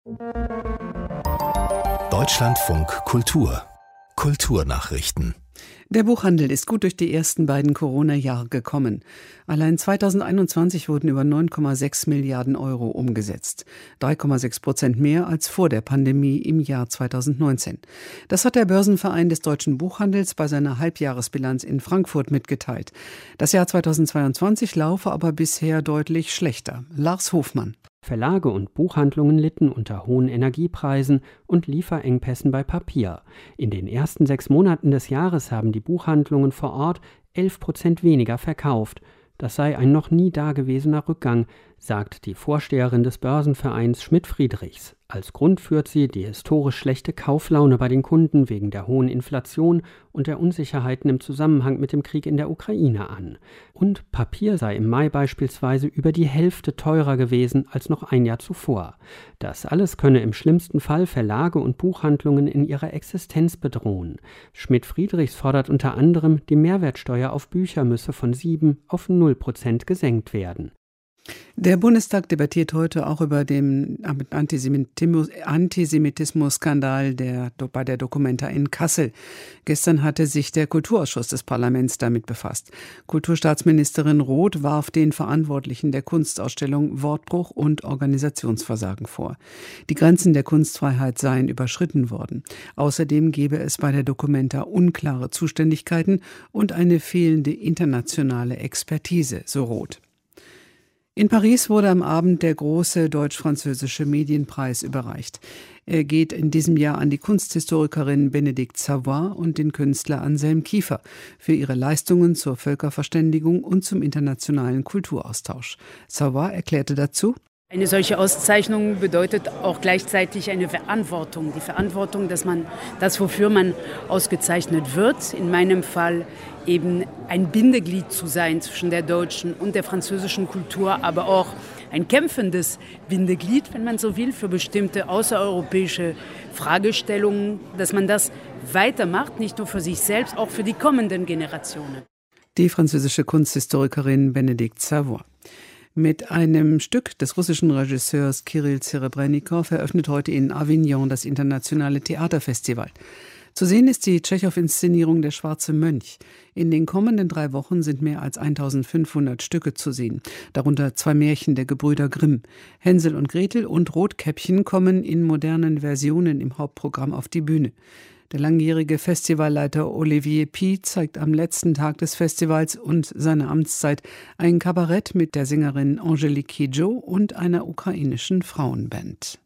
Deutschlandfunk Kultur. Kulturnachrichten. Der Buchhandel ist gut durch die ersten beiden Corona-Jahre gekommen. Allein 2021 wurden über 9,6 Milliarden Euro umgesetzt. 3,6% mehr als vor der Pandemie im Jahr 2019. Das hat der Börsenverein des deutschen Buchhandels bei seiner Halbjahresbilanz in Frankfurt mitgeteilt. Das Jahr 2022 laufe aber bisher deutlich schlechter. Lars Hofmann. Verlage und Buchhandlungen litten unter hohen Energiepreisen und Lieferengpässen bei Papier. In den ersten 6 Monaten des Jahres haben die Buchhandlungen vor Ort 11% weniger verkauft. Das sei ein noch nie dagewesener Rückgang, sagt die Vorsteherin des Börsenvereins Schmidt-Friedrichs. Als Grund führt sie die historisch schlechte Kauflaune bei den Kunden wegen der hohen Inflation und der Unsicherheiten im Zusammenhang mit dem Krieg in der Ukraine an. Und Papier sei im Mai beispielsweise über die Hälfte teurer gewesen als noch ein Jahr zuvor. Das alles könne im schlimmsten Fall Verlage und Buchhandlungen in ihrer Existenz bedrohen. Schmidt-Friedrichs fordert unter anderem, die Mehrwertsteuer auf Bücher müsse von 7 auf 0% gesenkt werden. Der Bundestag debattiert heute auch über den Antisemitismus-Skandal bei der Documenta in Kassel. Gestern hatte sich der Kulturausschuss des Parlaments damit befasst. Kulturstaatsministerin Roth warf den Verantwortlichen der Kunstausstellung Wortbruch und Organisationsversagen vor. Die Grenzen der Kunstfreiheit seien überschritten worden. Außerdem gebe es bei der Documenta unklare Zuständigkeiten und eine fehlende internationale Expertise, so Roth. In Paris wurde am Abend der große deutsch-französische Medienpreis überreicht. Er geht in diesem Jahr an die Kunsthistorikerin Bénédicte Savoy und den Künstler Anselm Kiefer für ihre Leistungen zur Völkerverständigung und zum internationalen Kulturaustausch. Savoy erklärte dazu: Eine solche Auszeichnung bedeutet auch gleichzeitig eine Verantwortung. Die Verantwortung, dass man das, wofür man ausgezeichnet wird, in meinem Fall eben ein Bindeglied zu sein zwischen der deutschen und der französischen Kultur, aber auch ein kämpfendes Bindeglied, wenn man so will, für bestimmte außereuropäische Fragestellungen, dass man das weitermacht, nicht nur für sich selbst, auch für die kommenden Generationen. Die französische Kunsthistorikerin Bénédicte Savoy. Mit einem Stück des russischen Regisseurs Kirill Serebrennikov eröffnet heute in Avignon das internationale Theaterfestival. Zu sehen ist die Tschechow-Inszenierung Der schwarze Mönch. In den kommenden 3 Wochen sind mehr als 1500 Stücke zu sehen, darunter 2 Märchen der Gebrüder Grimm. Hänsel und Gretel und Rotkäppchen kommen in modernen Versionen im Hauptprogramm auf die Bühne. Der langjährige Festivalleiter Olivier Py zeigt am letzten Tag des Festivals und seiner Amtszeit ein Kabarett mit der Sängerin Angelique Kidjo und einer ukrainischen Frauenband.